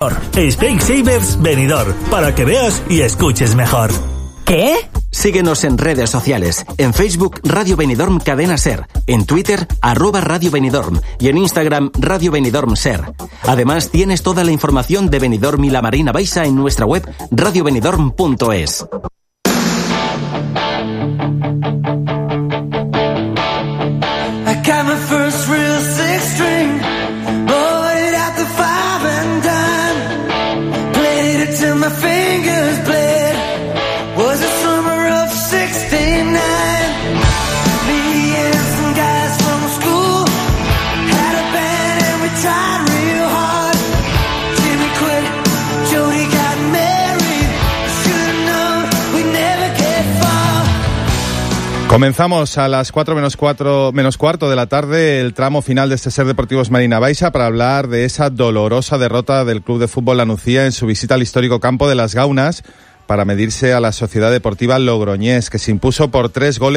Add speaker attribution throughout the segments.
Speaker 1: mejor. Specsavers Benidorm, para que veas y escuches mejor.
Speaker 2: ¿Qué?
Speaker 3: Síguenos en redes sociales. En Facebook, Radio Benidorm Cadena Ser. En Twitter, @Radio Benidorm. Y en Instagram, Radio Benidorm Ser. Además, tienes toda la información de Benidorm y la Marina Baixa en nuestra web radiobenidorm.es.
Speaker 4: Comenzamos a las 4 menos cuarto de la tarde el tramo final de este Ser Deportivos Marina Baixa para hablar de esa dolorosa derrota del Club de Fútbol La Nucía en su visita al histórico campo de Las Gaunas para medirse a la Sociedad Deportiva Logroñés, que se impuso por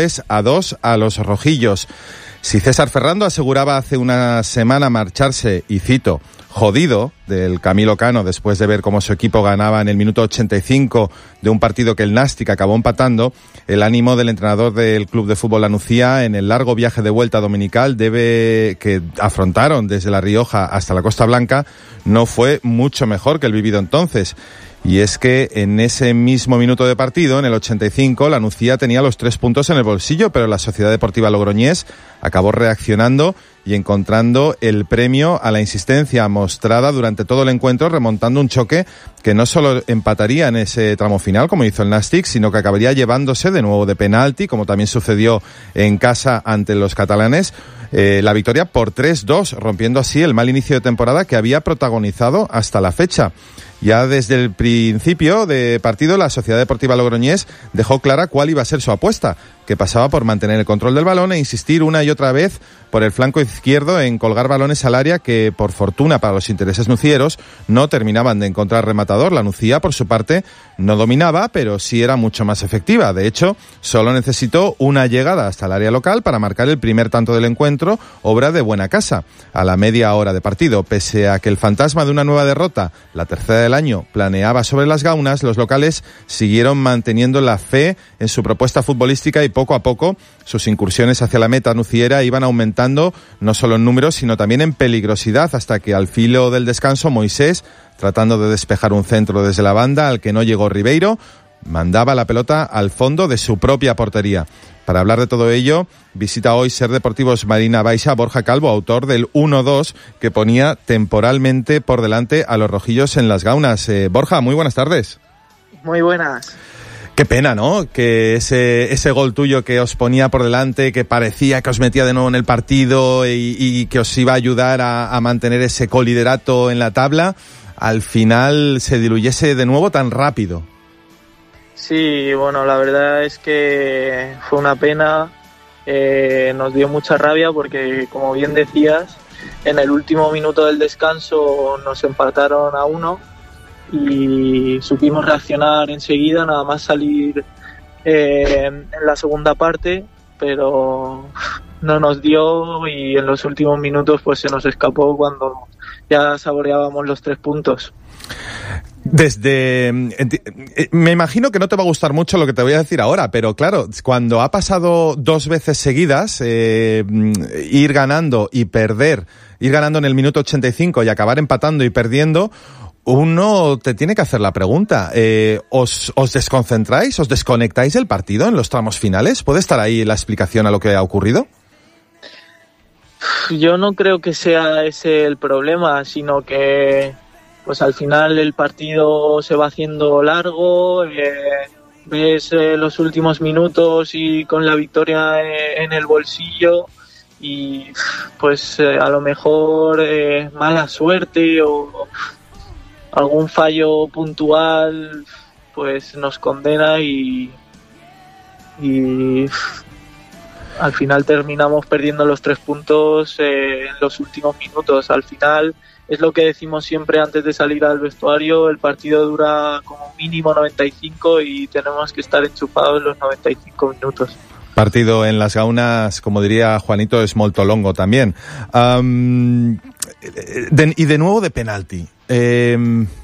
Speaker 4: 3-2 a los rojillos. Si César Ferrando aseguraba hace una semana marcharse, y cito, jodido del Camilo Cano después de ver cómo su equipo ganaba en el minuto 85 de un partido que el Nàstic acabó empatando, el ánimo del entrenador del Club de Fútbol La Nucía en el largo viaje de vuelta dominical que afrontaron desde La Rioja hasta la Costa Blanca no fue mucho mejor que el vivido entonces. Y es que en ese mismo minuto de partido, en el 85, La Nucía tenía los 3 puntos en el bolsillo, pero la Sociedad Deportiva Logroñés acabó reaccionando y encontrando el premio a la insistencia mostrada durante todo el encuentro, remontando un choque que no solo empataría en ese tramo final, como hizo el Nàstic, sino que acabaría llevándose de nuevo de penalti, como también sucedió en casa ante los catalanes, la victoria por 3-2, rompiendo así el mal inicio de temporada que había protagonizado hasta la fecha. Ya desde el principio de partido, la Sociedad Deportiva Logroñés dejó clara cuál iba a ser su apuesta, que pasaba por mantener el control del balón e insistir una y otra vez por el flanco izquierdo en colgar balones al área que, por fortuna para los intereses nucieros, no terminaban de encontrar rematador. La Nucía, por su parte, no dominaba, pero sí era mucho más efectiva. De hecho, solo necesitó una llegada hasta el área local para marcar el primer tanto del encuentro, obra de buena casa, a la media hora de partido. Pese a que el fantasma de una nueva derrota, la tercera del año, planeaba sobre las Gaunas, los locales siguieron manteniendo la fe en su propuesta futbolística y poco a poco sus incursiones hacia la meta nuciera iban aumentando no solo en números sino también en peligrosidad, hasta que al filo del descanso Moisés, tratando de despejar un centro desde la banda al que no llegó Ribeiro, mandaba la pelota al fondo de su propia portería. Para hablar de todo ello, visita hoy Ser Deportivos Marina Baixa Borja Calvo, autor del 1-2 que ponía temporalmente por delante a los rojillos en Las Gaunas. Borja, muy buenas tardes.
Speaker 5: Muy buenas.
Speaker 4: Qué pena, ¿no? Que ese gol tuyo que os ponía por delante, que parecía que os metía de nuevo en el partido y que os iba a ayudar a mantener ese coliderato en la tabla, al final se diluyese de nuevo tan rápido.
Speaker 5: Sí, bueno, la verdad es que fue una pena, nos dio mucha rabia porque, como bien decías, en el último minuto del descanso nos empataron a 1 y supimos reaccionar enseguida, nada más salir en la segunda parte, pero no nos dio y en los últimos minutos pues se nos escapó cuando ya saboreábamos los 3 puntos.
Speaker 4: Me imagino que no te va a gustar mucho lo que te voy a decir ahora, pero claro, cuando ha pasado 2 veces seguidas, ir ganando y perder, ir ganando en el minuto 85 y acabar empatando y perdiendo, uno te tiene que hacer la pregunta, ¿os desconcentráis, os desconectáis del partido en los tramos finales? ¿Puede estar ahí la explicación a lo que ha ocurrido?
Speaker 5: Yo no creo que sea ese el problema, sino que pues al final el partido se va haciendo largo, ves los últimos minutos y con la victoria en el bolsillo y pues a lo mejor mala suerte o algún fallo puntual pues nos condena y al final terminamos perdiendo los 3 puntos en los últimos minutos. Al final es lo que decimos siempre antes de salir al vestuario, el partido dura como mínimo 95 y tenemos que estar enchufados los 95 minutos.
Speaker 4: Partido en Las Gaunas, como diría Juanito, es molto longo también. Y de nuevo de penalti.